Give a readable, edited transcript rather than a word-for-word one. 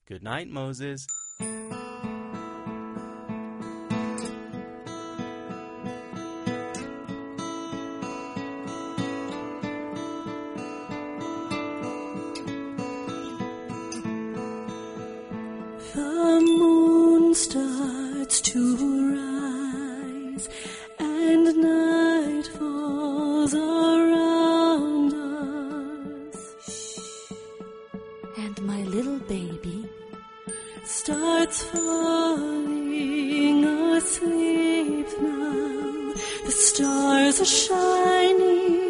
Good night, Moses. The moon starts to rise, and night falls around us. And my little baby starts falling asleep now. The stars are shining